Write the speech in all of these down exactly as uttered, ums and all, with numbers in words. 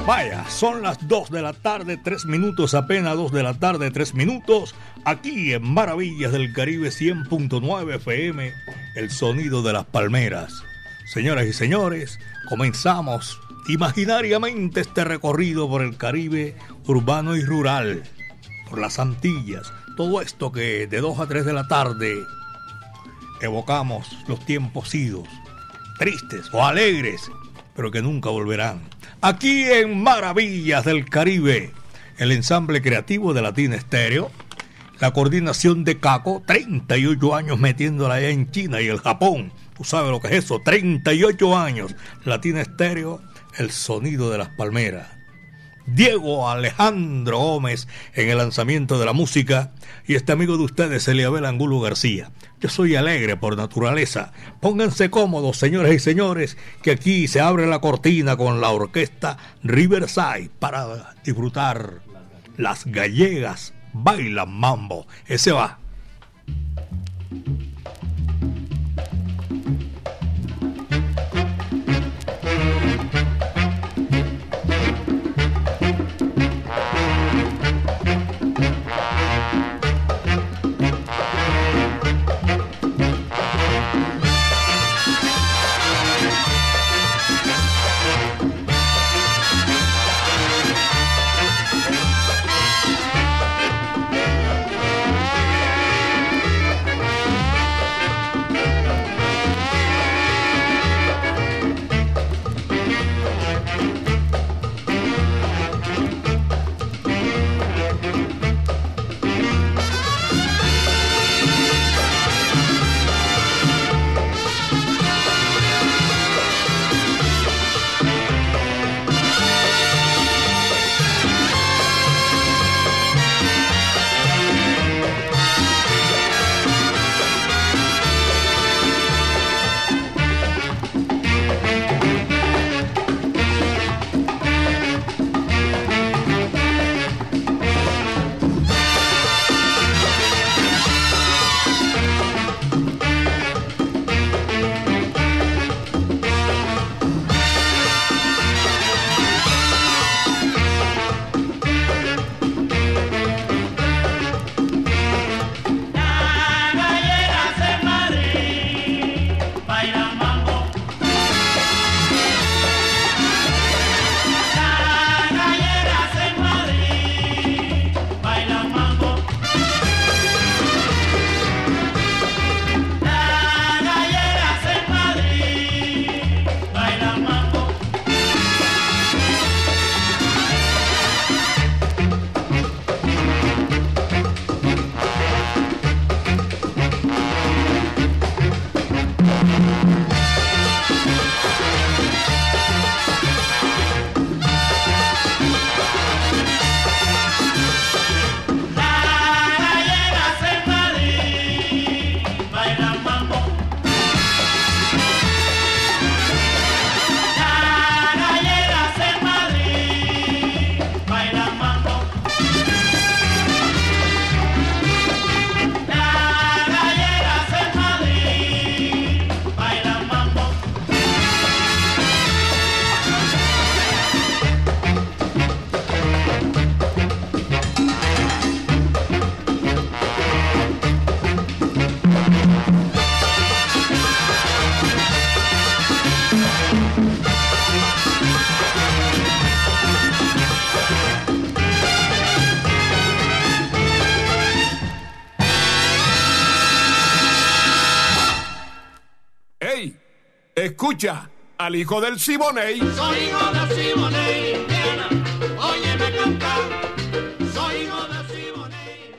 Vaya, son las dos de la tarde, tres minutos, apenas dos de la tarde, tres minutos, aquí en Maravillas del Caribe cien punto nueve F M, el sonido de las palmeras. Señoras y señores, comenzamos imaginariamente este recorrido por el Caribe urbano y rural, por las Antillas, todo esto que de dos a tres de la tarde evocamos los tiempos idos, tristes o alegres, pero que nunca volverán. Aquí en Maravillas del Caribe, el ensamble creativo de Latina Estéreo, la coordinación de Caco, treinta y ocho años metiéndola allá en China y el Japón. Tú sabes lo que es eso, treinta y ocho años. Latina Estéreo, el sonido de las palmeras. Diego Alejandro Gómez en el lanzamiento de la música y este amigo de ustedes, Eliabel Angulo García. Yo soy alegre por naturaleza. Pónganse cómodos, señores y señores, que aquí se abre la cortina con la orquesta Riverside para disfrutar Las Gallegas Bailan Mambo. Ese va. Escucha al hijo del Siboney. Soy hijo del Siboney, Indiana. Óyeme cantar. Soy hijo del Siboney,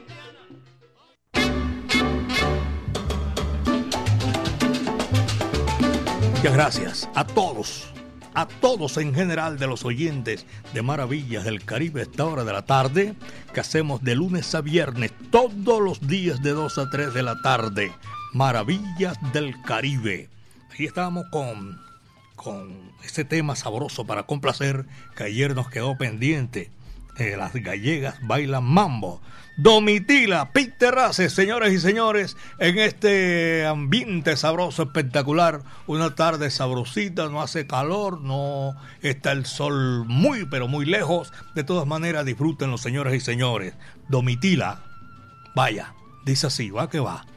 Indiana. Muchas gracias a todos, a todos en general de los oyentes de Maravillas del Caribe a esta hora de la tarde, que hacemos de lunes a viernes, todos los días de dos a tres de la tarde. Maravillas del Caribe. Aquí estábamos con, con ese tema sabroso para complacer que ayer nos quedó pendiente. eh, las gallegas bailan mambo. Domitila, Pete Terraces, señores y señores, en este ambiente sabroso, espectacular, una tarde sabrosita, no hace calor, no está el sol muy, pero muy lejos. De todas maneras, disfruten los señores y señores. Domitila, vaya, dice así, va que va.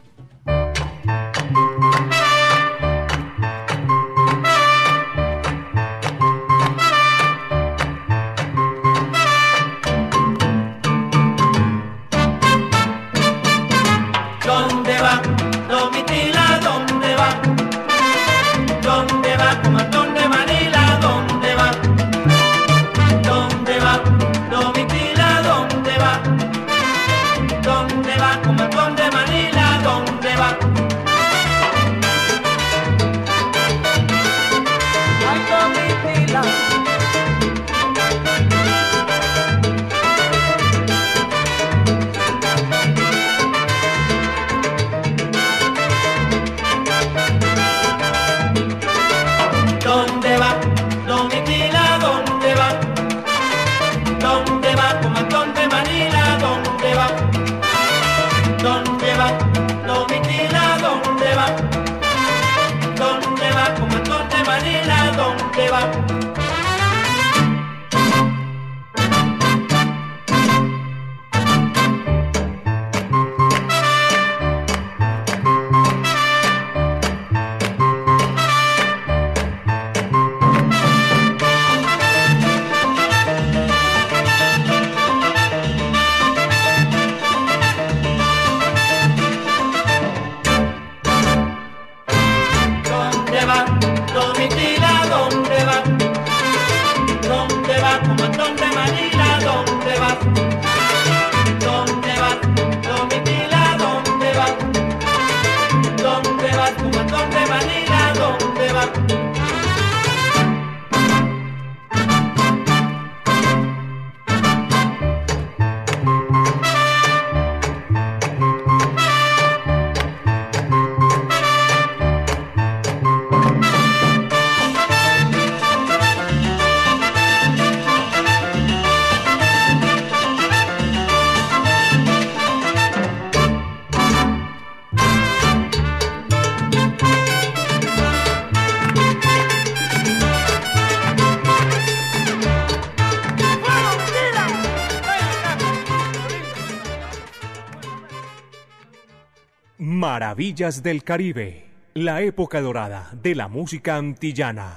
Maravillas del Caribe, la época dorada de la música antillana.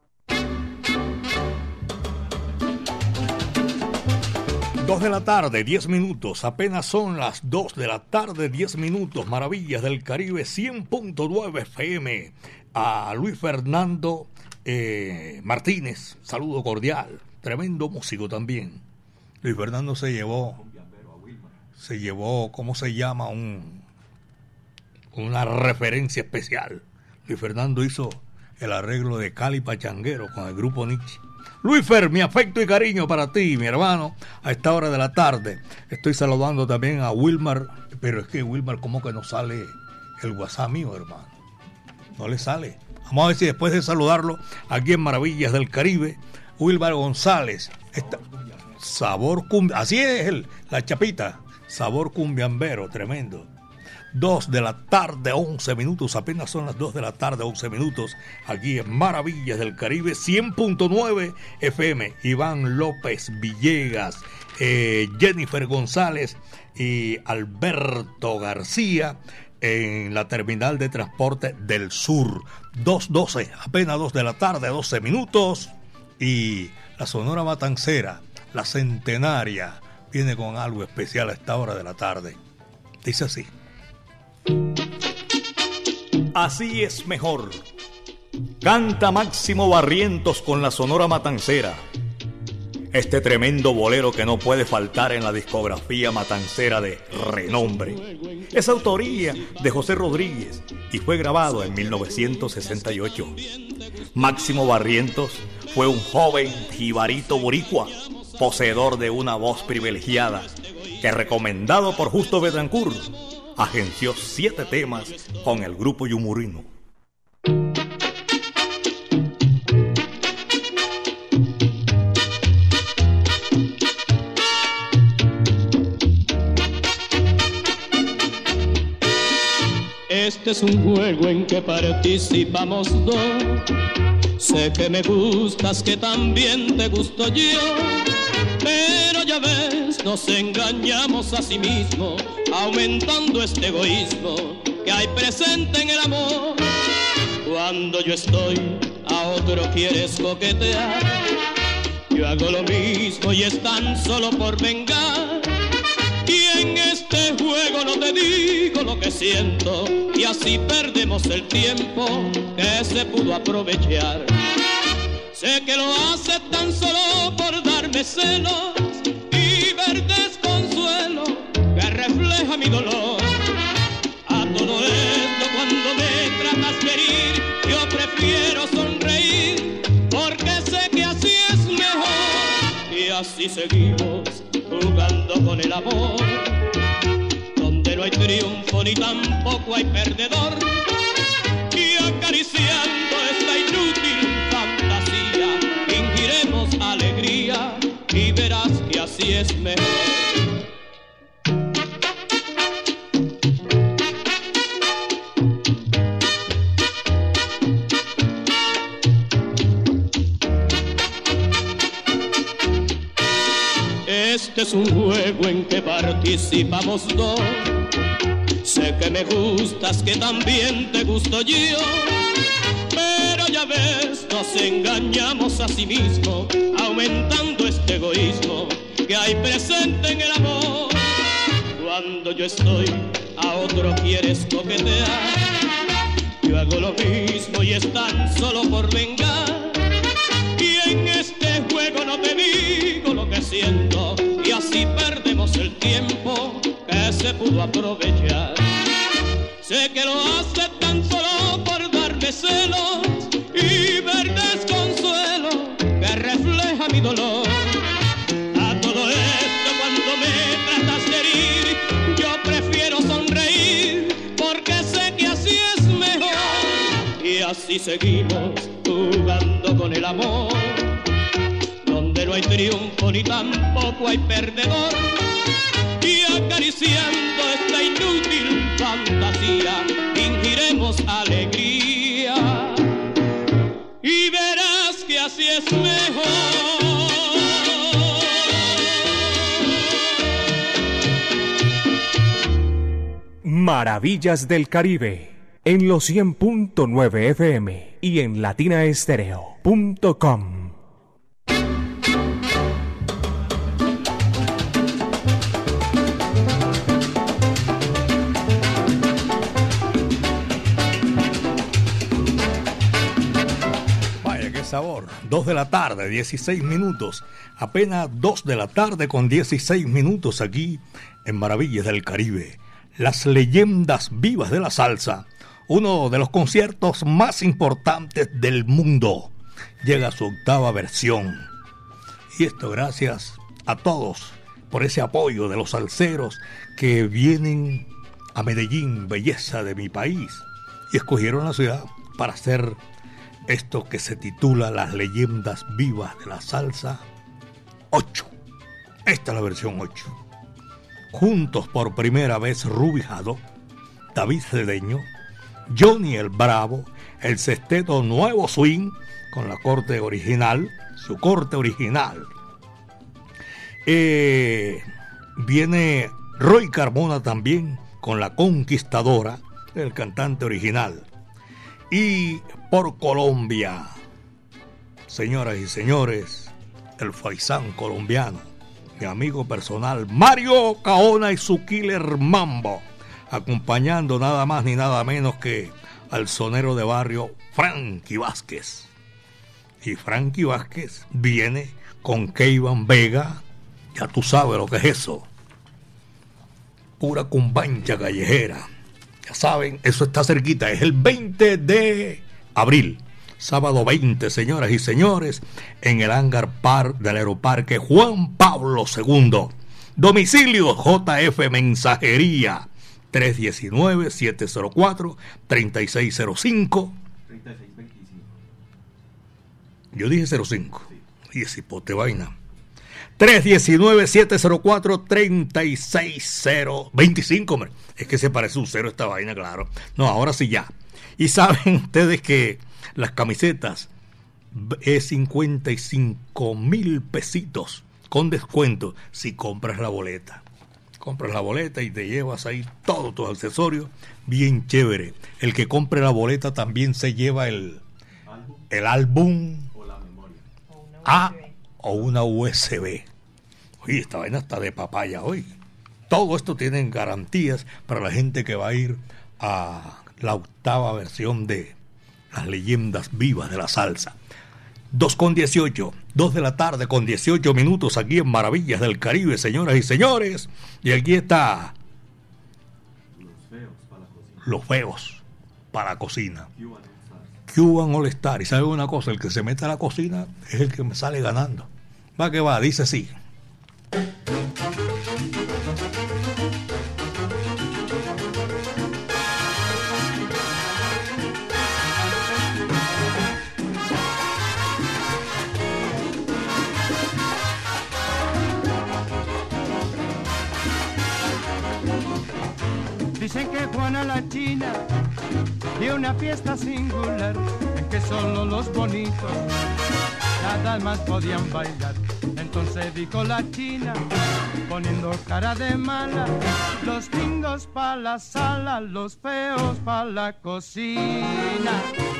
Dos de la tarde, diez minutos, apenas son las dos de la tarde, diez minutos, Maravillas del Caribe, cien punto nueve F M. A Luis Fernando eh, Martínez, saludo cordial, tremendo músico también. Luis Fernando se llevó, se llevó, ¿cómo se llama? Un... una referencia especial. Luis Fernando hizo el arreglo de Cali Pachanguero con el grupo Nietzsche. Luis Fer, mi afecto y cariño para ti, mi hermano, a esta hora de la tarde. Estoy saludando también a Wilmar, pero es que Wilmar, ¿cómo que no sale el WhatsApp mío, hermano? No le sale. Vamos a ver si después de saludarlo, aquí en Maravillas del Caribe, Wilmar González, está, sabor cumbia, así es él, la chapita, sabor cumbiambero, tremendo. Dos de la tarde, once minutos, apenas son las dos de la tarde, once minutos, aquí en Maravillas del Caribe, cien punto nueve F M. Iván López Villegas, eh, Jennifer González y Alberto García en la terminal de transporte del sur. dos doce, apenas dos de la tarde, doce minutos, y la Sonora Matancera, la centenaria, viene con algo especial a esta hora de la tarde. Dice así. Así es mejor. Canta Máximo Barrientos con la Sonora Matancera. Este tremendo bolero que no puede faltar en la discografía matancera de renombre. Es autoría de José Rodríguez y fue grabado en mil novecientos sesenta y ocho. Máximo Barrientos fue un joven jibarito boricua, poseedor de una voz privilegiada, que, recomendado por Justo Betancourt, agenció siete temas con el grupo Yumurino. Este es un juego en que participamos dos. Sé que me gustas, que también te gusto yo. Pero ya ves, nos engañamos a sí mismos, aumentando este egoísmo que hay presente en el amor. Cuando yo estoy, a otro quieres coquetear. Yo hago lo mismo y es tan solo por vengar. Y en este juego no te digo lo que siento, y así perdemos el tiempo que se pudo aprovechar. Sé que lo hace tan solo por darme celos y ver desconsuelo que refleja mi dolor. A todo esto, cuando me tratas de herir, yo prefiero sonreír, porque sé que así es mejor. Y así seguimos jugando con el amor, donde no hay triunfo ni tampoco hay perdedor. Y acariciando esta inútil fantasía, fingiremos alegría y verás que así es mejor. Este es un juego en que participamos dos. Sé que me gustas, que también te gusto yo. Pero ya ves, nos engañamos a sí mismos, aumentando este egoísmo que hay presente en el amor. Cuando yo estoy, a otro quieres coquetear. Yo hago lo mismo y es tan solo por vengar. Y en este juego no te digo lo que siento, y así perdemos el tiempo que se pudo aprovechar. Sé que lo hace tan solo por darme celos y ver desconsuelo que refleja mi dolor. A todo esto, cuando me tratas de herir, yo prefiero sonreír, porque sé que así es mejor. Y así seguimos jugando con el amor, donde no hay triunfo ni tampoco hay perdedor. Y acariciando esta inútil fantasía, fingiremos alegría y verás que así es mejor. Maravillas del Caribe, en los cien punto nueve F M y en latina estéreo punto com. Sabor, dos de la tarde, dieciséis minutos, apenas dos de la tarde con dieciséis minutos aquí en Maravillas del Caribe, las leyendas vivas de la salsa, uno de los conciertos más importantes del mundo, llega a su octava versión, y esto gracias a todos por ese apoyo de los salseros que vienen a Medellín, belleza de mi país, y escogieron la ciudad para hacer esto que se titula Las leyendas vivas de la salsa ocho. Esta es la versión ocho. Juntos por primera vez Ruby Jado, David Cedeño, Johnny el Bravo, el sexteto Nuevo Swing con la corte original, su corte original. Eh, viene Roy Carmona también con La Conquistadora, el cantante original. Y por Colombia, señoras y señores, el faisán colombiano, mi amigo personal Mario Caona y su Killer Mambo, acompañando nada más ni nada menos que al sonero de barrio Frankie Vázquez. Y Frankie Vázquez viene con Keivan Vega, ya tú sabes lo que es eso, pura cumbancha callejera. Ya saben, eso está cerquita, es el veinte de abril, sábado veinte, señoras y señores, en el Hangar Park del Aeroparque Juan Pablo segundo. Domicilio J F Mensajería, tres uno nueve, siete cero cuatro, tres seis cero cinco. treinta y seis veinticinco. Yo dije cero cinco. Sí. Y ese pote vaina. tres uno nueve, siete cero cuatro, tres seis cero veinticinco, hombre. Es que se parece un cero esta vaina, claro. No, ahora sí ya. Y saben ustedes que las camisetas es cincuenta y cinco mil pesitos con descuento si compras la boleta. Compras la boleta y te llevas ahí todos tus accesorios, bien chévere. El que compre la boleta también se lleva el, el álbum o la memoria. A o una U S B. Oye, esta vaina está de papaya hoy. Todo esto tienen garantías para la gente que va a ir a la octava versión de las leyendas vivas de la salsa. dos con dieciocho, dos de la tarde con dieciocho minutos aquí en Maravillas del Caribe, señoras y señores. Y aquí está Los feos para la cocina. Los feos para la cocina. Cuban All Stars. Cuban All Star. Y sabe una cosa, el que se mete a la cocina es el que me sale ganando. Va que va, dice así. Dicen que Juana la China dio una fiesta singular en que solo los bonitos nada más podían bailar. Entonces dijo la China, poniendo cara de mala, los gringos pa' la sala, los feos pa' la cocina.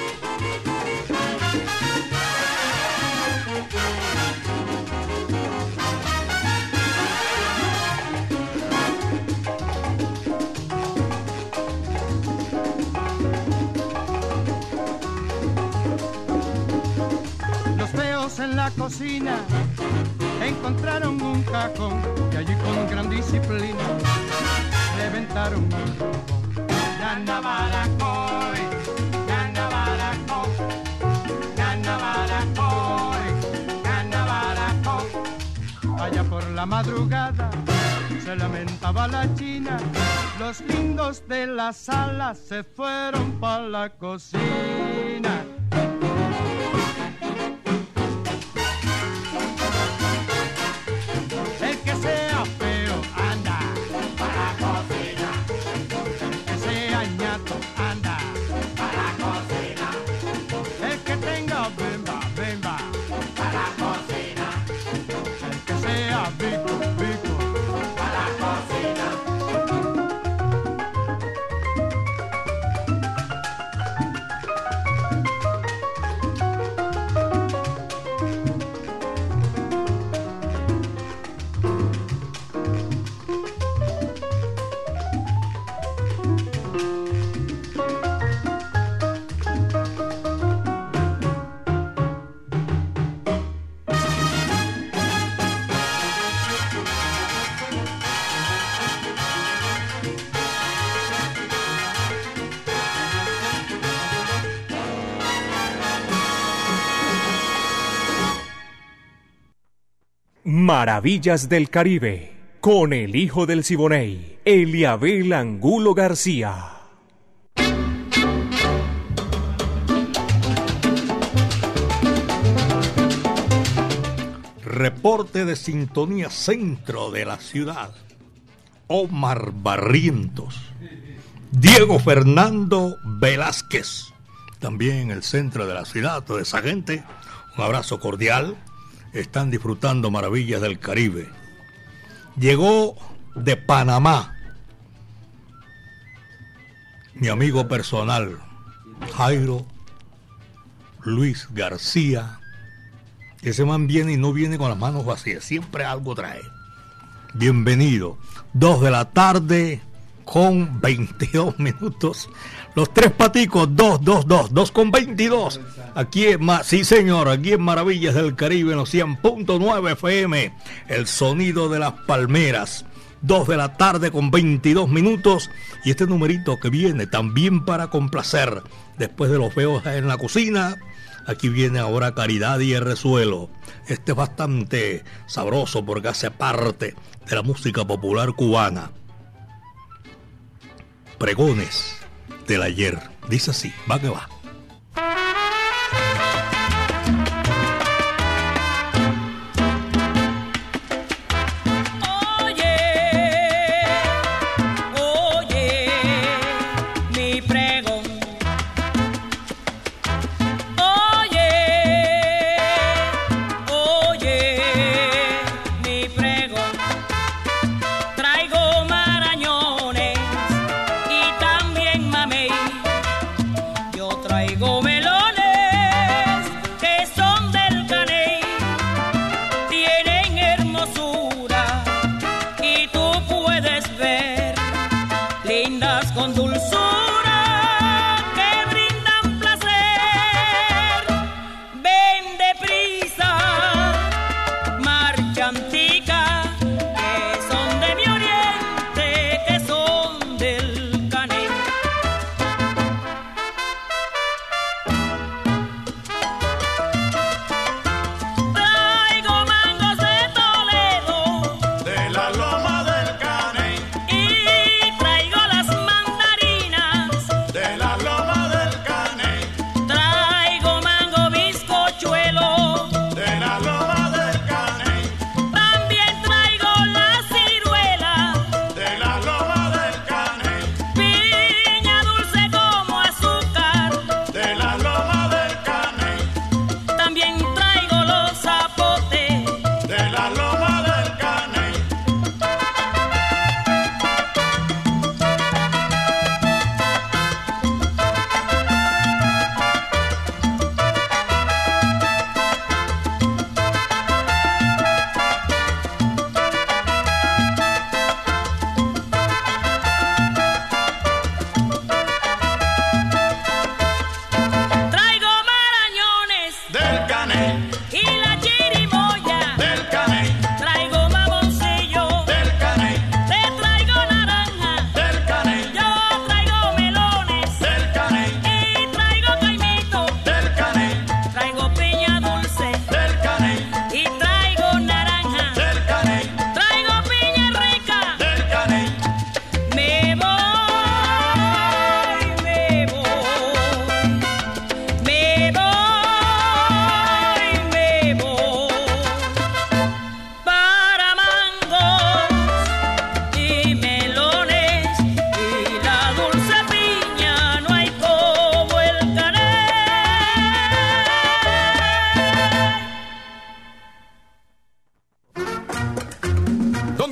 En la cocina encontraron un cajón y allí con gran disciplina reventaron un fogón. Nana baracoy, nana baracoy, nana baracoy, nana baracoy. Allá por la madrugada se lamentaba la China, los lindos de la sala se fueron pa' la cocina. Maravillas del Caribe, con el hijo del Siboney, Eliabel Angulo García. Reporte de sintonía centro de la ciudad. Omar Barrientos, Diego Fernando Velázquez, también en el centro de la ciudad. Toda esa gente, un abrazo cordial. Están disfrutando Maravillas del Caribe. Llegó de Panamá mi amigo personal, Jairo Luis García. Ese man viene y no viene con las manos vacías, siempre algo trae. Bienvenido. Dos de la tarde con veintidós minutos. Los tres paticos, dos, dos, dos, dos con veintidós. Aquí en, sí señor, aquí en Maravillas del Caribe, en los cien punto nueve F M, el sonido de las palmeras. Dos de la tarde con veintidós minutos. Y este numerito que viene también para complacer, después de los feos en la cocina, aquí viene ahora Caridad y el Resuelo. Este es bastante sabroso porque hace parte de la música popular cubana. Pregones del ayer. Dice así, va que va.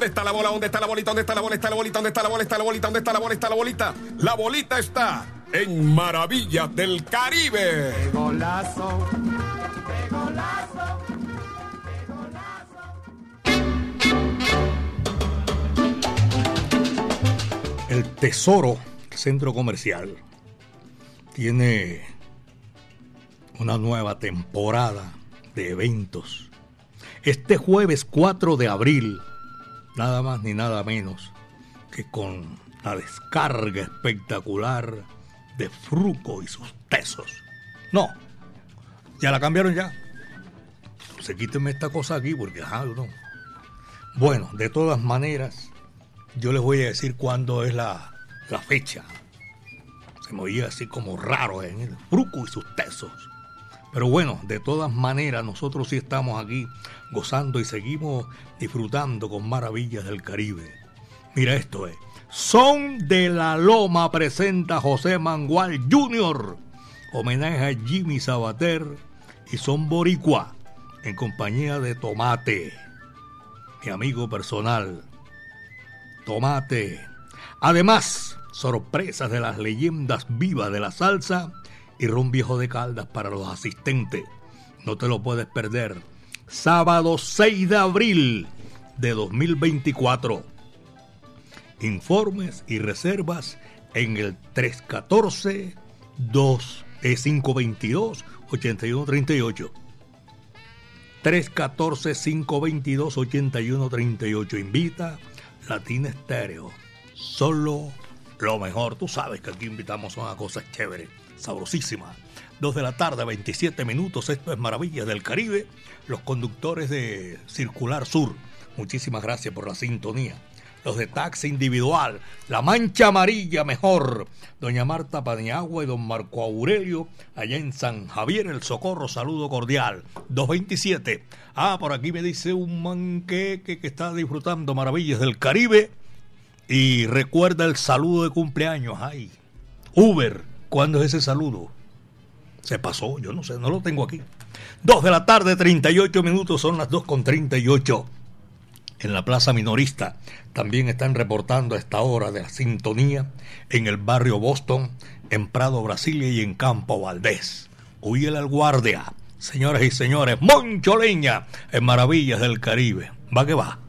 ¿Dónde está la bola? ¿Dónde está la bolita? ¿Dónde está la bola? ¿Está la bolita? ¿Dónde está la bola? ¿Está la bolita? ¿Dónde está la bola? ¿Está la bolita? La bolita está en Maravillas del Caribe. ¡Qué golazo! ¡Qué golazo! El Tesoro, el centro comercial, tiene una nueva temporada de eventos. Este jueves cuatro de abril, nada más ni nada menos que con la descarga espectacular de Fruco y sus tesos. No, ya la cambiaron ya. Se quítenme esta cosa aquí porque ajá, no. Bueno, de todas maneras, yo les voy a decir cuándo es la, la fecha. Se me oía así como raro en el Fruco y sus tesos. Pero bueno, de todas maneras, nosotros sí estamos aquí gozando y seguimos disfrutando con Maravillas del Caribe. Mira esto, eh. Son de la Loma presenta José Mangual junior Homenaje a Jimmy Sabater y Son Boricua en compañía de Tomate, mi amigo personal. Tomate. Además, sorpresas de las leyendas vivas de la salsa y ron viejo de Caldas para los asistentes. No te lo puedes perder. Sábado seis de abril de dos mil veinticuatro. Informes y reservas en el tres uno cuatro, cinco dos dos, ocho uno tres ocho. tres uno cuatro, cinco dos dos, ocho uno tres ocho. Invita Latina Estéreo. Solo lo mejor. Tú sabes que aquí invitamos a una cosa chévere, sabrosísima. Dos de la tarde, veintisiete minutos. Esto es Maravillas del Caribe. Los conductores de Circular Sur, muchísimas gracias por la sintonía. Los de Taxi Individual, La Mancha Amarilla Mejor, doña Marta Paniagua y don Marco Aurelio, allá en San Javier, El Socorro, saludo cordial. dos veintisiete. Ah, por aquí me dice un manqueque que está disfrutando Maravillas del Caribe y recuerda el saludo de cumpleaños. Ay, Uber, ¿cuándo es ese saludo? Se pasó, yo no sé, no lo tengo aquí. Dos de la tarde, treinta y ocho minutos, son las dos con treinta y ocho. En la Plaza Minorista también están reportando a esta hora de la sintonía en el barrio Boston, en Prado, Brasilia y en Campo Valdés. Huye al guardia, señoras y señores, Moncho Leña en Maravillas del Caribe. Va que va.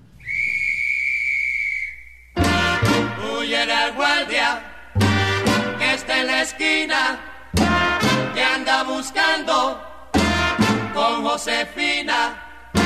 Huye al guardia que está en la esquina, que anda buscando con Josefina.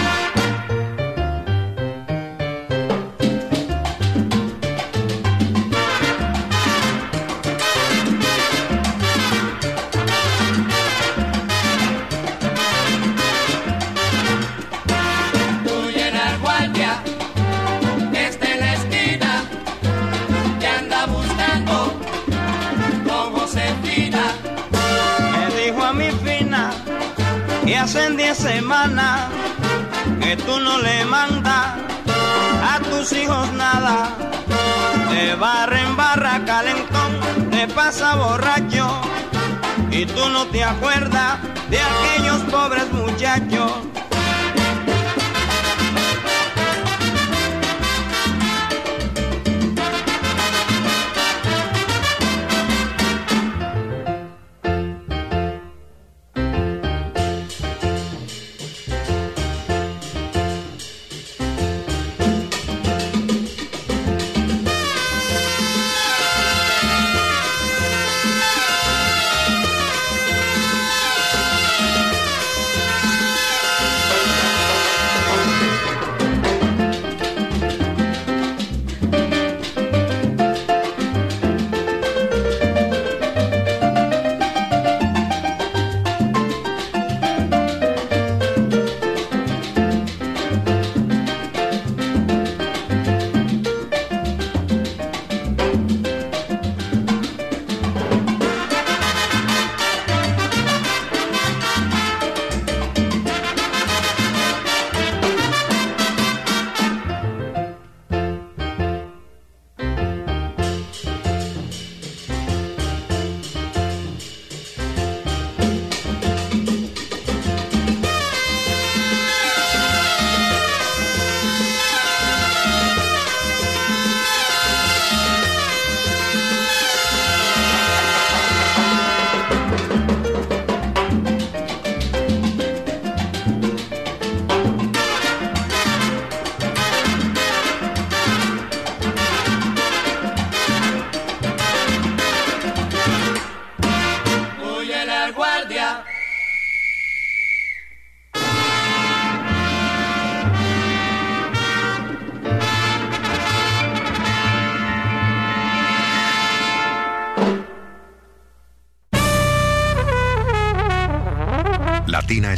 Y hacen diez semanas que tú no le mandas a tus hijos nada. De barra en barra calentón te pasa borracho y tú no te acuerdas de aquellos pobres muchachos.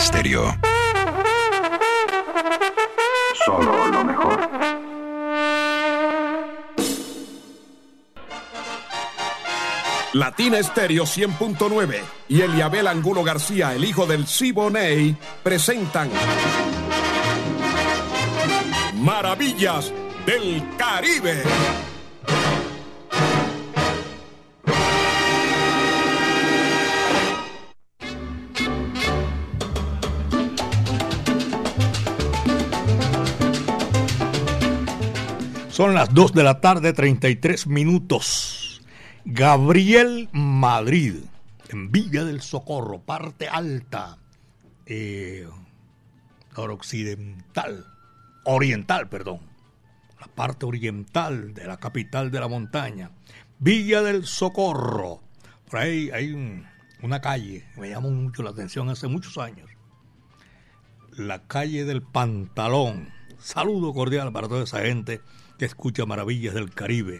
Estéreo. Solo lo mejor. Latina Estéreo cien punto nueve y Eliabel Angulo García, el hijo del Siboney, presentan Maravillas del Caribe. Son las dos de la tarde, treinta y tres minutos. Gabriel Madrid, en Villa del Socorro, parte alta, eh, noroccidental, oriental, perdón, la parte oriental de la capital de la montaña, Villa del Socorro. Por ahí hay un, una calle que me llamó mucho la atención hace muchos años, la calle del Pantalón. Saludo cordial para toda esa gente que escucha Maravillas del Caribe.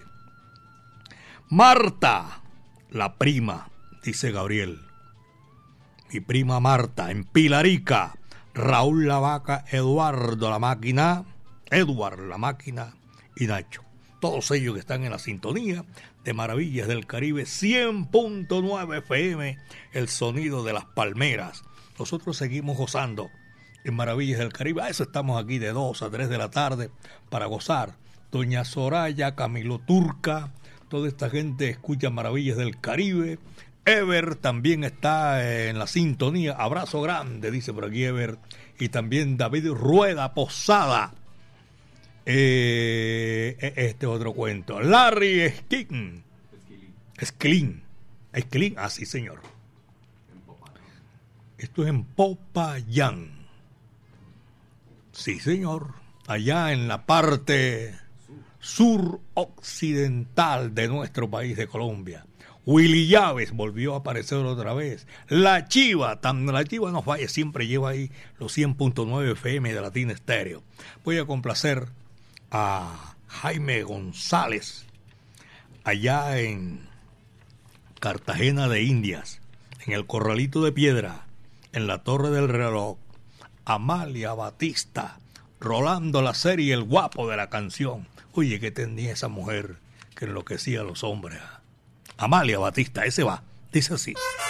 Marta, la prima, dice Gabriel. Mi prima Marta, en Pilarica. Raúl La Vaca, Eduardo La Máquina, Edward La Máquina y Nacho. Todos ellos que están en la sintonía de Maravillas del Caribe, cien punto nueve F M, el sonido de las palmeras. Nosotros seguimos gozando en Maravillas del Caribe. A eso estamos aquí de dos a tres de la tarde para gozar. Doña Soraya, Camilo Turca, toda esta gente escucha Maravillas del Caribe. Ever también está en la sintonía. Abrazo grande, dice por aquí Ever. Y también David Rueda Posada. Eh, este otro cuento. Larry Esquilín. Esquilín. Esquilín, ah, sí, señor. Esto es en Popayán. Sí, señor. Allá en la parte suroccidental de nuestro país de Colombia. Willy Llaves volvió a aparecer otra vez. La Chiva, tan, la Chiva no falla, siempre lleva ahí los cien punto nueve F M de Latina Estéreo. Voy a complacer a Jaime González, allá en Cartagena de Indias, en el Corralito de Piedra, en la Torre del Reloj. Amalia Batista, Rolando la serie, el guapo de la canción. Oye, ¿qué tenía esa mujer que enloquecía a los hombres? Amalia Batista, ese va, dice así.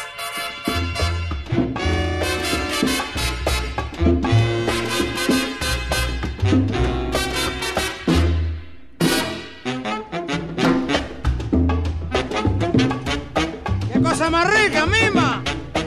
¡Qué cosa más rica, mima!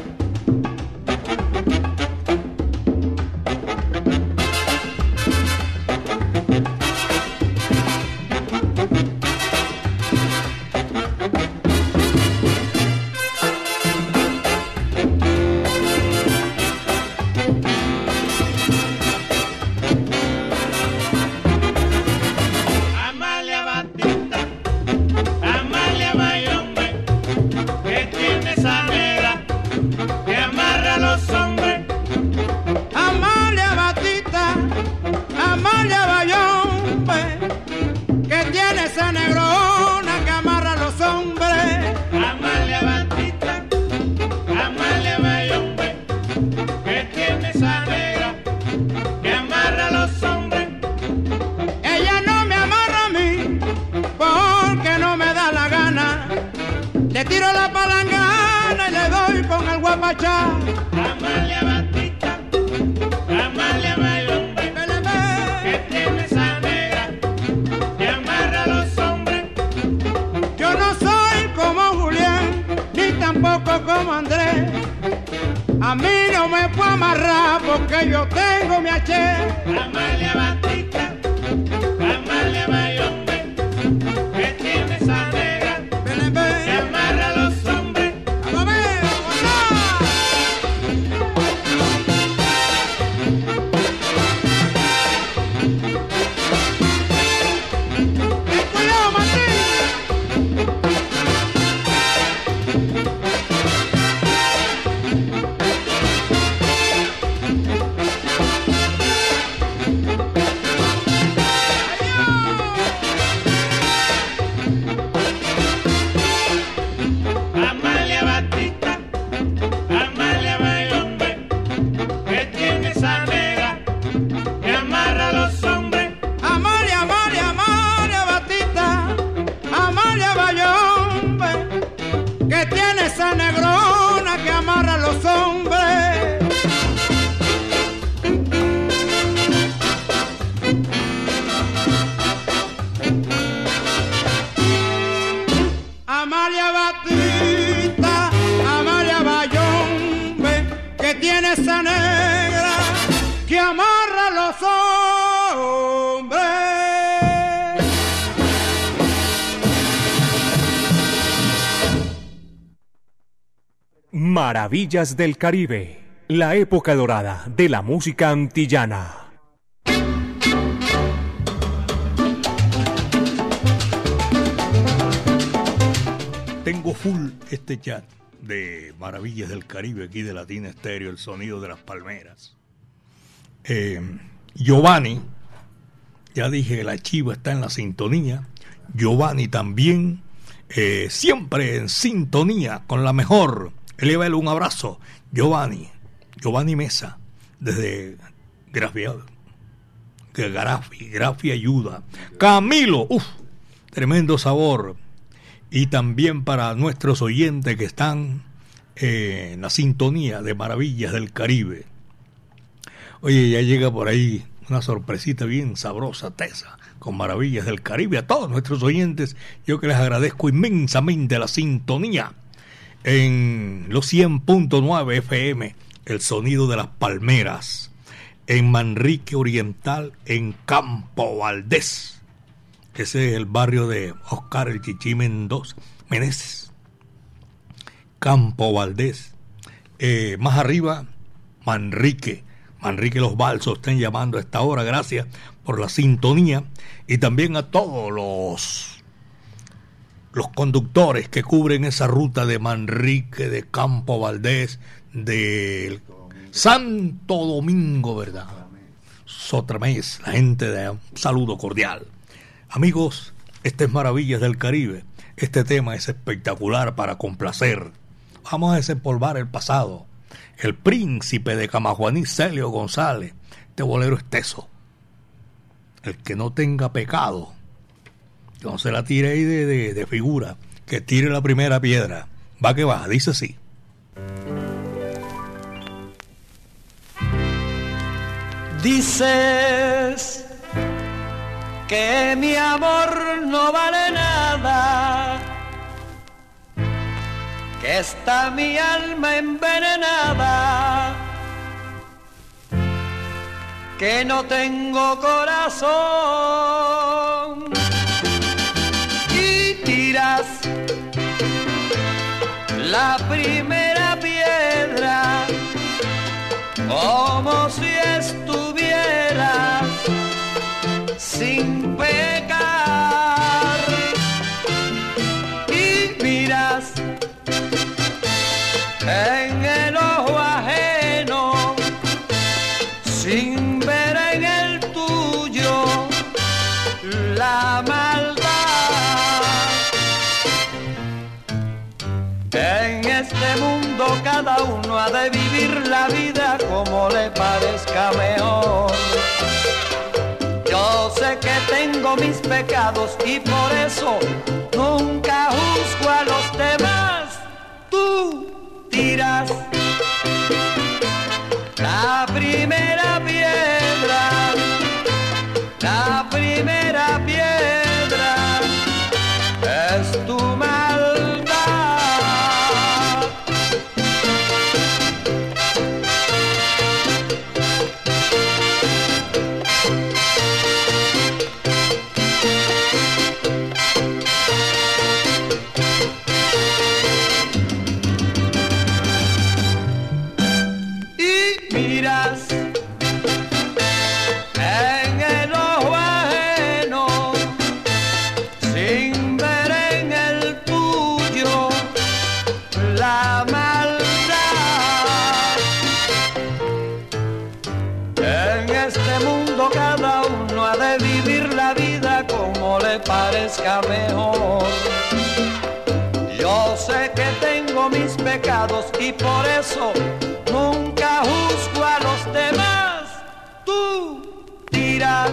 Amalia Batista, Amalia Bayombe, que tiene esa negra que amarra a los hombres. Yo no soy como Julián, ni tampoco como Andrés. A mí no me puedo amarrar porque yo tengo mi H. Amalia Batista, Amalia Bayombe, que tiene esa negra que amarra a los hombres. los hombres. Maravillas del Caribe, la época dorada de la música antillana. Tengo full este chat de Maravillas del Caribe aquí de Latina Estéreo, el sonido de las palmeras. Eh, Giovanni, ya dije, la chiva está en la sintonía. Giovanni también, eh, siempre en sintonía con la mejor. Elévale un abrazo, Giovanni, Giovanni Mesa, desde Grafia, Grafi, Grafia Ayuda. Camilo, uff, tremendo sabor. Y también para nuestros oyentes que están eh, en la sintonía de Maravillas del Caribe. Oye, ya llega por ahí una sorpresita bien sabrosa, tesa, con Maravillas del Caribe. A todos nuestros oyentes, yo que les agradezco inmensamente la sintonía en los cien punto nueve F M, el sonido de las palmeras, en Manrique Oriental, en Campo Valdés. Ese es el barrio de Oscar el Chichí Mendoza, Meneses. Campo Valdés. Eh, más arriba, Manrique. Manrique Los Balsos están llamando a esta hora. Gracias por la sintonía. Y también a todos los, los conductores que cubren esa ruta de Manrique, de Campo Valdés, de Santo Domingo, ¿verdad? Sotramés, la gente de un saludo cordial. Amigos, este es Maravillas del Caribe. Este tema es espectacular para complacer. Vamos a desempolvar el pasado. El príncipe de Camajuaní, Celio González. Este bolero es teso. El que no tenga pecado, que no se la tire ahí de, de, de figura, que tire la primera piedra. Va que va, dice así. Dices que mi amor no vale nada, que está mi alma envenenada, que no tengo corazón, y tiras la primera piedra como si estuvieras sin pecar, y miras en el ojo ajeno sin ver en el tuyo la maldad. En este mundo cada uno ha de vivir la vida como le parezca mejor. Yo sé que tengo mis pecados y por eso nunca juzgo a los demás. Tú tiras la primera piedra, la primera piedra es tu maldad. Parezca mejor. Yo sé que tengo mis pecados y por eso nunca juzgo a los demás. Tú tiras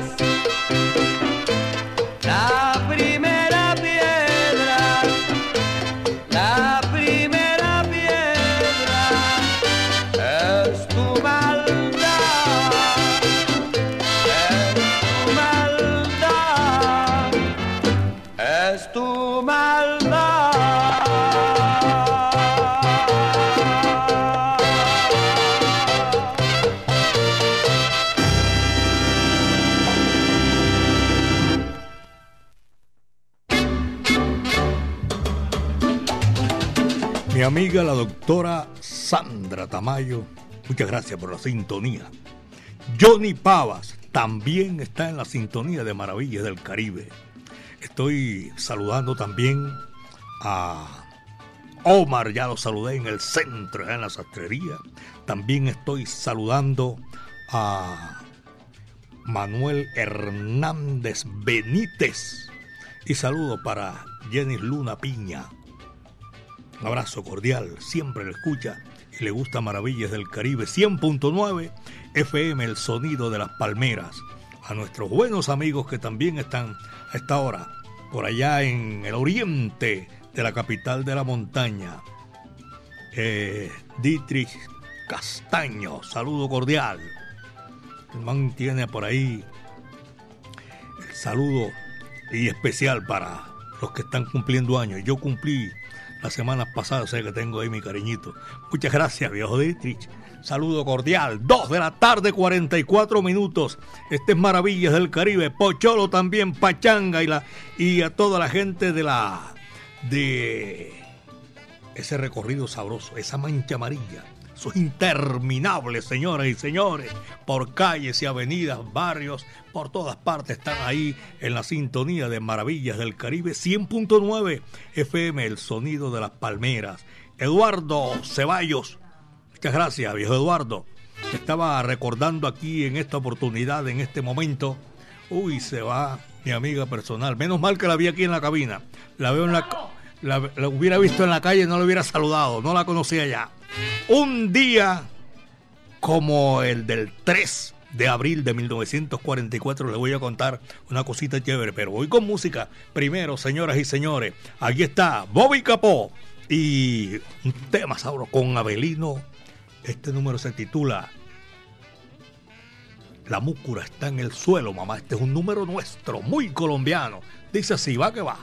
la primera piedra, la primera piedra es tu maldad. Es tu maldad. Mi amiga la doctora Sandra Tamayo, muchas gracias por la sintonía. Johnny Pavas también está en la sintonía de Maravillas del Caribe. Estoy saludando también a Omar, ya lo saludé en el centro, en la sastrería. También estoy saludando a Manuel Hernández Benítez. Y saludo para Jenny Luna Piña. Un abrazo cordial, siempre le escucha y le gusta Maravillas del Caribe, cien punto nueve F M, el sonido de las palmeras. A nuestros buenos amigos que también están a esta hora por allá en el oriente de la capital de la montaña. Eh, Dietrich Castaño, saludo cordial. El man tiene por ahí el saludo y especial para los que están cumpliendo años. Yo cumplí la semana pasada, sé que tengo ahí mi cariñito. Muchas gracias, viejo Dietrich. Saludo cordial. Dos de la tarde, cuarenta y cuatro minutos. Este es Maravillas del Caribe. Pocholo también, Pachanga y, la, y a toda la gente de la de ese recorrido sabroso, esa mancha amarilla. Eso es interminable, señoras y señores. Por calles y avenidas, barrios, por todas partes están ahí en la sintonía de Maravillas del Caribe, cien punto nueve F M, el sonido de las palmeras. Eduardo Ceballos, muchas gracias, viejo Eduardo. Estaba recordando aquí en esta oportunidad, en este momento. Uy, se va mi amiga personal. Menos mal que la vi aquí en la cabina. La veo en la... La, la hubiera visto en la calle, no la hubiera saludado, no la conocía ya. Un día como el del tres de abril de mil novecientos cuarenta y cuatro le voy a contar una cosita chévere, pero voy con música. Primero, señoras y señores, aquí está Bobby Capó y un tema sabroso con Abelino. Este número se titula La múcura está en el suelo, mamá. Este es un número nuestro, muy colombiano. Dice así, va que va.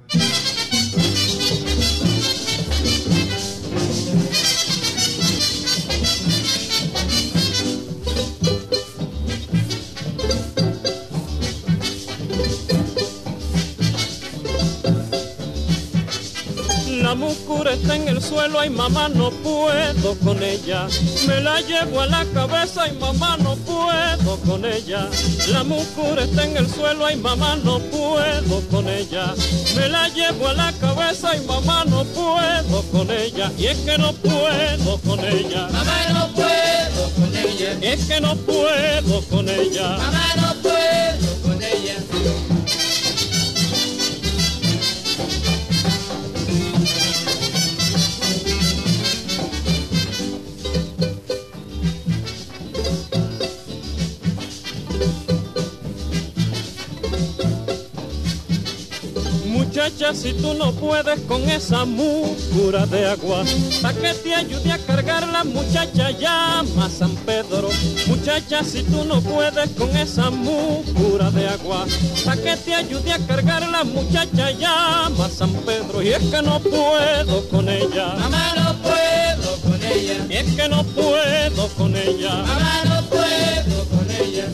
La múcura está en el suelo, ay mamá no puedo con ella. Me la llevo a la cabeza, ay mamá no puedo con ella. La múcura está en el suelo, ay mamá no puedo con ella. Me la llevo a la cabeza, ay mamá no puedo con ella. Y es que no puedo con ella. Mamá no puedo con ella. Es que no puedo con ella. Mamá no puedo con ella. Muchacha, si tú no puedes con esa múcura de agua, pa' que te ayude a cargarla, muchacha, llama a San Pedro. Muchacha, si tú no puedes con esa múcura de agua, pa' que te ayude a cargarla, muchacha, llama a San Pedro. Y es que no puedo con ella. Mamá no puedo con ella. Y es que no puedo con ella. Mamá no puedo con ella.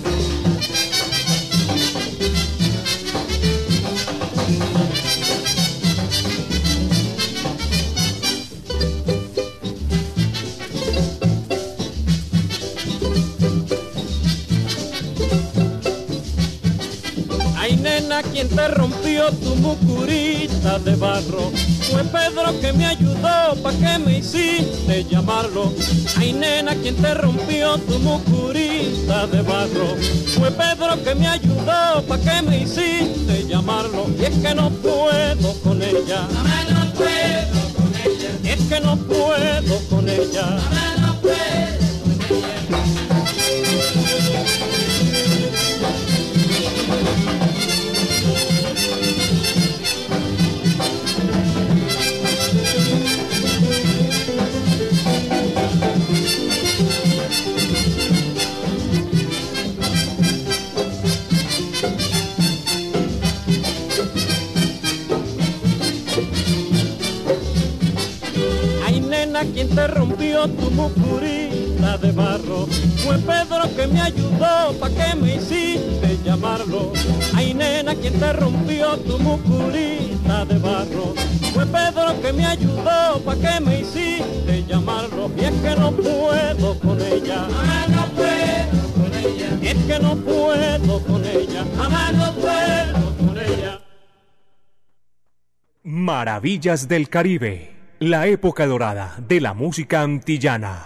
¿Quién te rompió tu mucurita de barro? Fue Pedro que me ayudó, ¿pa' qué me hiciste llamarlo? Ay nena, ¿quién te rompió tu mucurita de barro? Fue Pedro que me ayudó, ¿pa' qué me hiciste llamarlo? Y es que no puedo con ella. Mamá no puedo con ella. Y es que no puedo con ella. Mamá no puedo con ella. ¿Quién te rompió tu mucurita de barro? Fue Pedro que me ayudó, ¿pa' qué me hiciste llamarlo? Ay nena, ¿quién te rompió tu mucurita era de barro. Fue Pedro que me ayudó, pa' que me hiciste llamarlo. Y es que no puedo con ella, jamás no puedo con ella. Y es que no puedo con ella, jamás no puedo con ella. Maravillas del Caribe, la época dorada de la música antillana.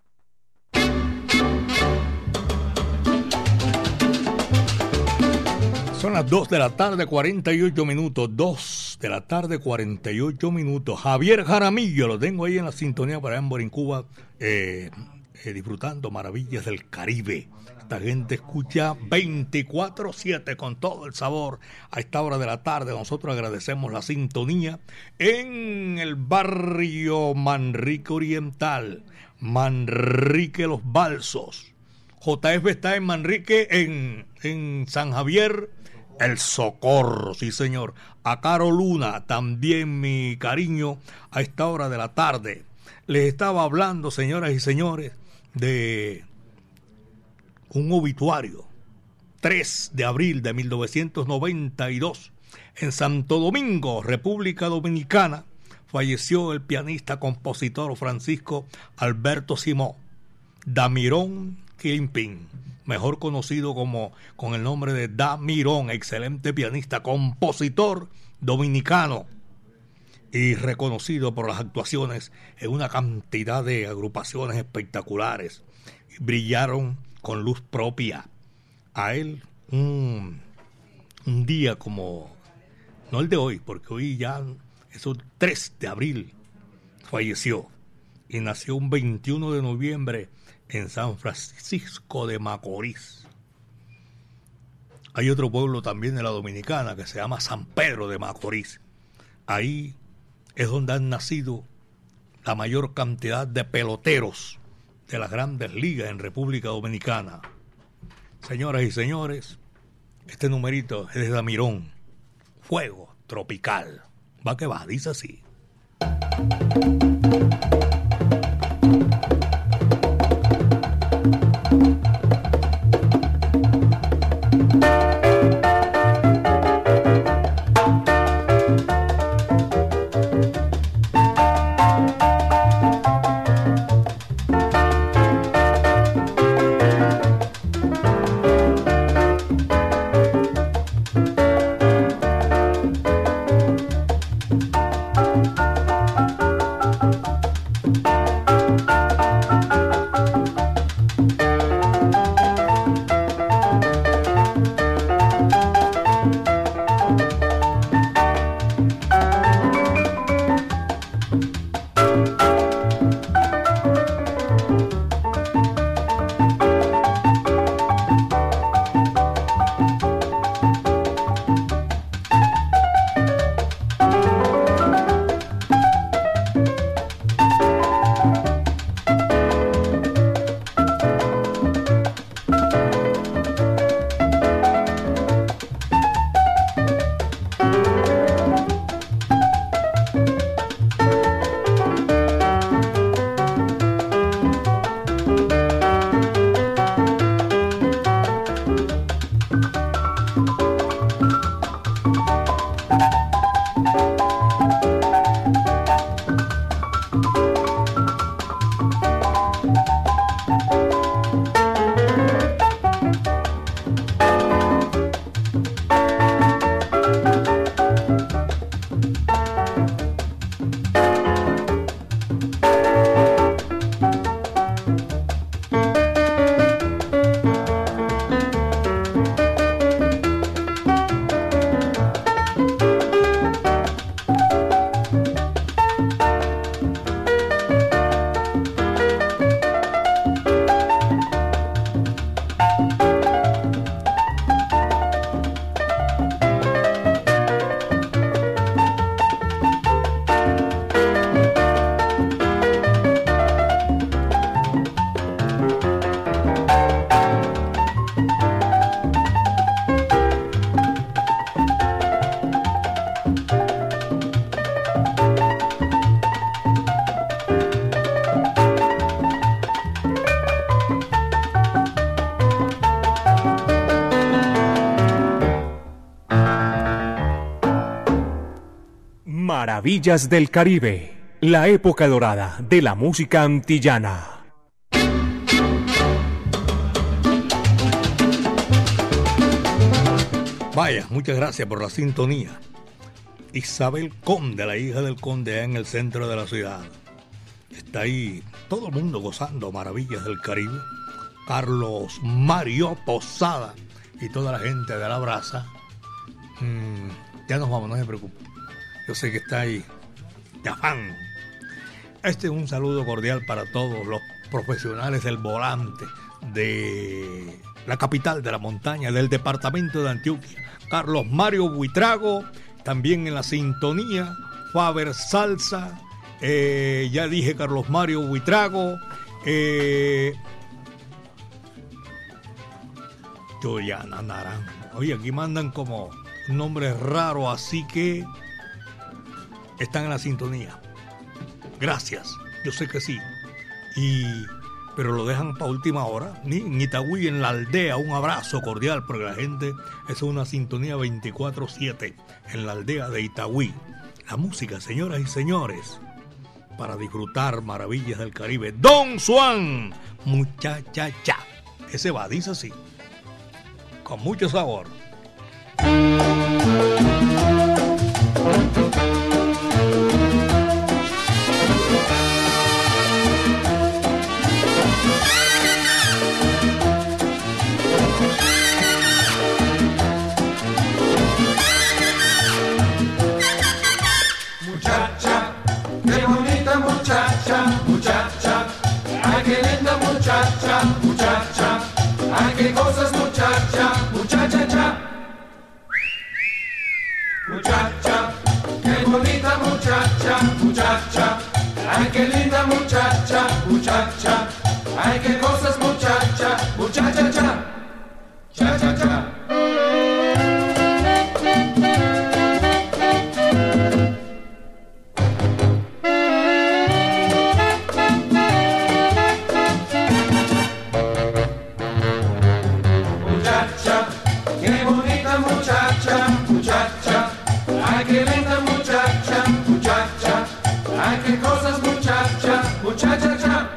Son las dos de la tarde, cuarenta y ocho minutos. dos de la tarde, cuarenta y ocho minutos. Javier Jaramillo, lo tengo ahí en la sintonía para en Cuba, eh, eh, disfrutando Maravillas del Caribe. Esta gente escucha veinticuatro siete con todo el sabor a esta hora de la tarde. Nosotros agradecemos la sintonía en el barrio Manrique Oriental, Manrique Los Balsos. J F está en Manrique, en, en San Javier, El Socorro, sí señor. A Caro Luna, también mi cariño a esta hora de la tarde. Les estaba hablando, señoras y señores, de un obituario. tres de abril de mil novecientos noventa y dos, en Santo Domingo, República Dominicana, falleció el pianista compositor Francisco Alberto Simó Damirón Kilimpín, mejor conocido como con el nombre de Damirón, excelente pianista, compositor dominicano y reconocido por las actuaciones en una cantidad de agrupaciones espectaculares. Brillaron con luz propia. A él un, un día como, no el de hoy, porque hoy ya es un tres de abril, falleció y nació un veintiuno de noviembre en San Francisco de Macorís. Hay otro pueblo también de la Dominicana que se llama San Pedro de Macorís. Ahí es donde han nacido la mayor cantidad de peloteros de las grandes ligas en República Dominicana. Señoras y señores, este numerito es de Damirón, Fuego Tropical. Va que va, dice así. Maravillas del Caribe, la época dorada de la música antillana. Vaya, muchas gracias por la sintonía. Isabel Conde, la hija del conde, en el centro de la ciudad. Está ahí todo el mundo gozando Maravillas del Caribe. Carlos Mario Posada y toda la gente de la brasa. Mm, ya nos vamos, no se preocupe. Yo sé que está ahí de afán. Este es un saludo cordial para todos los profesionales del volante de la capital de la montaña, del departamento de Antioquia. Carlos Mario Buitrago, también en la sintonía. Faber Salsa, eh, ya dije Carlos Mario Buitrago. Eh, Joyana Naranjo. Oye, aquí mandan como un nombre raro, así que están en la sintonía. Gracias, yo sé que sí. Y pero lo dejan para última hora. Ni en Itagüí, en la aldea, un abrazo cordial, porque la gente es una sintonía veinticuatro siete en la aldea de Itagüí. La música, señoras y señores, para disfrutar Maravillas del Caribe. Don Juan, muchacha cha. Ese va, dice así, con mucho sabor. Muchacha, qué bonita muchacha, muchacha, ay qué linda muchacha, muchacha, ay qué cosas muchacha, muchacha, cha. Muchacha, qué bonita muchacha, muchacha, ay qué linda muchacha, muchacha, ay qué cosas muchacha, muchacha, cha, cha, cha, cha. Qué linda muchacha, muchacha, ay qué cosas muchacha, muchacha, cha.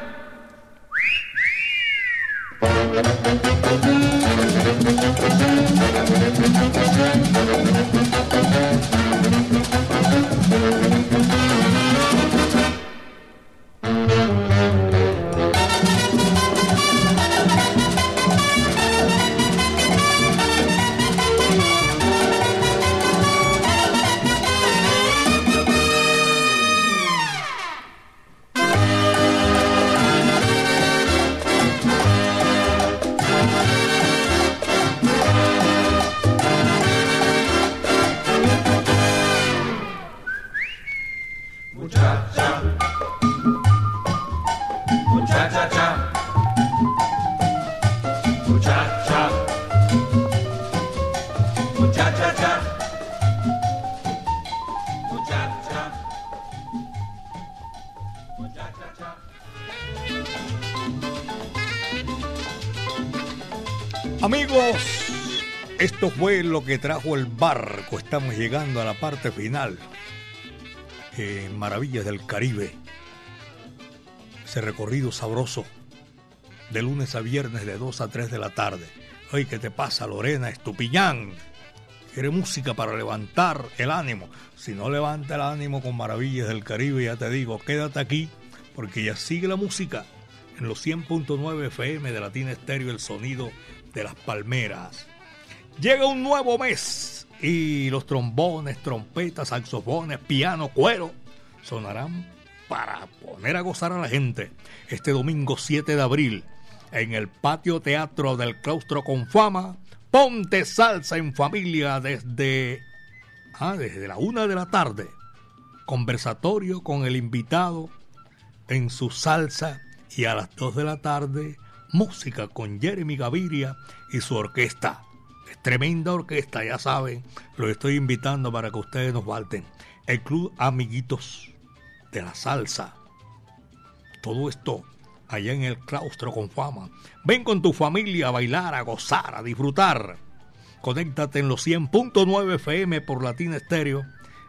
Amigos, esto fue lo que trajo el barco. Estamos llegando a la parte final en Maravillas del Caribe. Ese recorrido sabroso de lunes a viernes de dos a tres de la tarde. Oye, ¿qué te pasa, Lorena Estupiñán? Quiere música para levantar el ánimo. Si no levanta el ánimo con Maravillas del Caribe, ya te digo, quédate aquí, porque ya sigue la música en los cien punto nueve F M de Latina Estéreo, el sonido de las palmeras. Llega un nuevo mes y los trombones, trompetas, saxofones, piano, cuero sonarán para poner a gozar a la gente este domingo siete de abril en el patio teatro del Claustro Confama. Ponte salsa en familia desde, ah, desde la una de la tarde. Conversatorio con el invitado en su salsa, y a las dos de la tarde música con Jeremy Gaviria y su orquesta. Es tremenda orquesta, ya saben. Los estoy invitando para que ustedes nos falten. El Club Amiguitos de la Salsa. Todo esto allá en el Claustro Confama. Ven con tu familia a bailar, a gozar, a disfrutar. Conéctate en los cien punto nueve F M por Latina Estéreo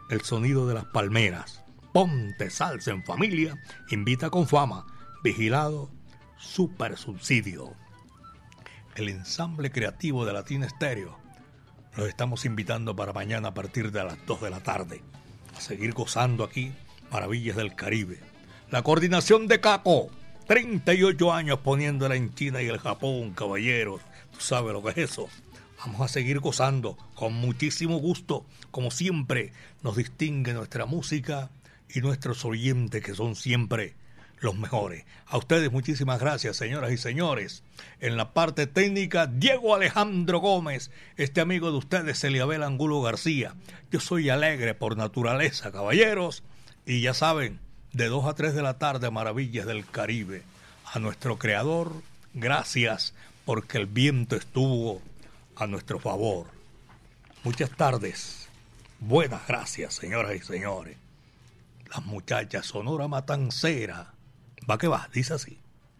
el sonido de las palmeras. Ponte salsa en familia, invita con fama, vigilado, super subsidio. El ensamble creativo de Latina Estéreo. Los estamos invitando para mañana a partir de las dos de la tarde. A seguir gozando aquí, Maravillas del Caribe. La coordinación de Caco, treinta y ocho años poniéndola en China y el Japón, caballeros. Tú sabes lo que es eso. Vamos a seguir gozando con muchísimo gusto. Como siempre, nos distingue nuestra música y nuestros oyentes, que son siempre los mejores. A ustedes muchísimas gracias, señoras y señores. En la parte técnica, Diego Alejandro Gómez, este amigo de ustedes, Eliabel Angulo García. Yo soy alegre por naturaleza, caballeros, y ya saben, de dos a tres de la tarde, Maravillas del Caribe. A nuestro creador, gracias, porque el viento estuvo a nuestro favor. Muchas tardes, buenas gracias, señoras y señores. Las muchachas, Sonora Matancera. Va que va, dice así.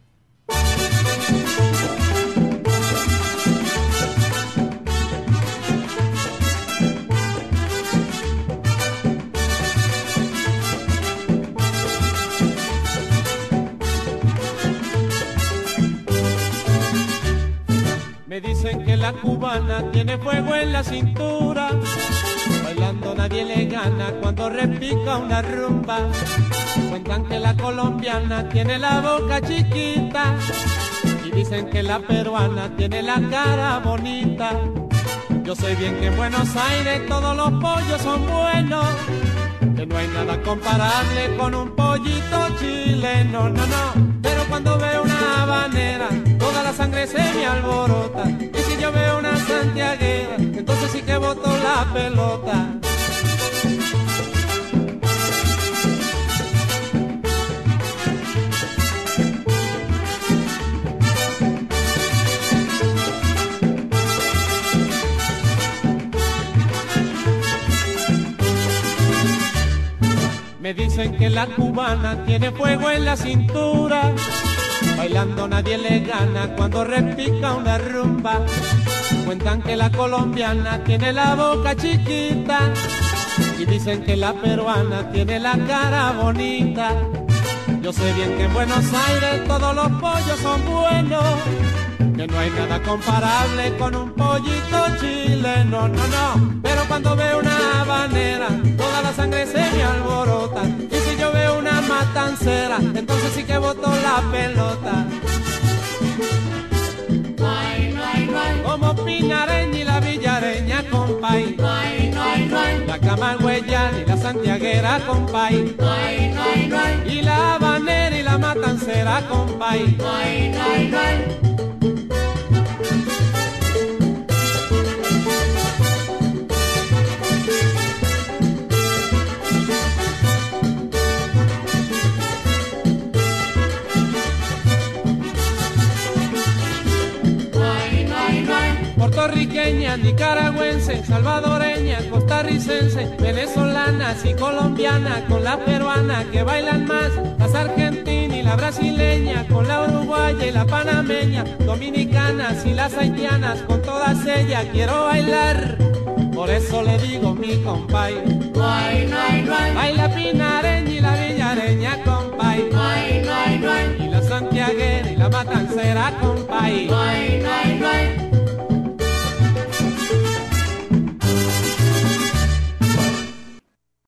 Me dicen que la cubana tiene fuego en la cintura, bailando nadie le gana cuando repica una rumba. Cuentan que la colombiana tiene la boca chiquita y dicen que la peruana tiene la cara bonita. Yo sé bien que en Buenos Aires todos los pollos son buenos, que no hay nada comparable con un pollito chileno, no, no. Pero cuando veo una habanera, toda la sangre se me alborota. Y si yo veo una santiaguera, entonces sí que boto la pelota. Me dicen que la cubana tiene fuego en la cintura, bailando nadie le gana cuando repica una rumba. Cuentan que la colombiana tiene la boca chiquita y dicen que la peruana tiene la cara bonita. Yo sé bien que en Buenos Aires todos los pollos son buenos, que no hay nada comparable con un pollito chileno, no, no. Pero cuando veo una habanera, toda la sangre se me alborota. Y si yo veo una matancera, entonces sí que boto la pelota. No hay, no hay, no hay. Como Pinareña y la Villareña, compay. No hay, no hay, no hay. La camagüeyana y la santiaguera, compay. No hay, no hay, no hay. Y la habanera y la matancera, compay. No hay, no hay, no hay. Puertorriqueña, nicaragüense, salvadoreña, costarricense, venezolanas y colombianas, con la peruana que bailan más, las argentinas y la brasileña, con la uruguaya y la panameña, dominicanas y las haitianas, con todas ellas quiero bailar. Por eso le digo mi compay, no hay, no hay, no hay. Baila pinareña y la villareña, compay, no hay, no hay, no hay. Y la santiaguera y la matancera, compay, no hay, no hay.